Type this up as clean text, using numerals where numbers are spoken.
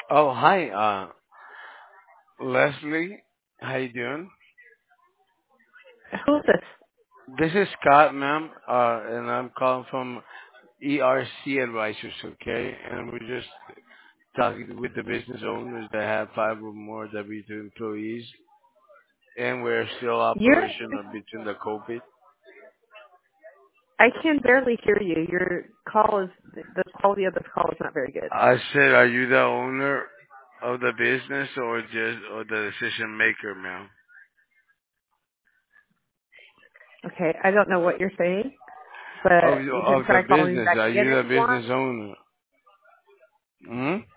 Oh, hi, Leslie. How you doing? Who's this? This is Scott, ma'am, and I'm calling from ERC Advisors, okay? And we're just talking with the business owners that have five or more W-2 employees, and we're still You're. operational between the COVID. I can barely hear you. Your call is the quality of this call is not very good. I said, are you the owner of the business or the decision maker, ma'am? Okay, I don't know what you're saying, but you can Of the try calling me business, back are again you if the you want. business owner? Hmm?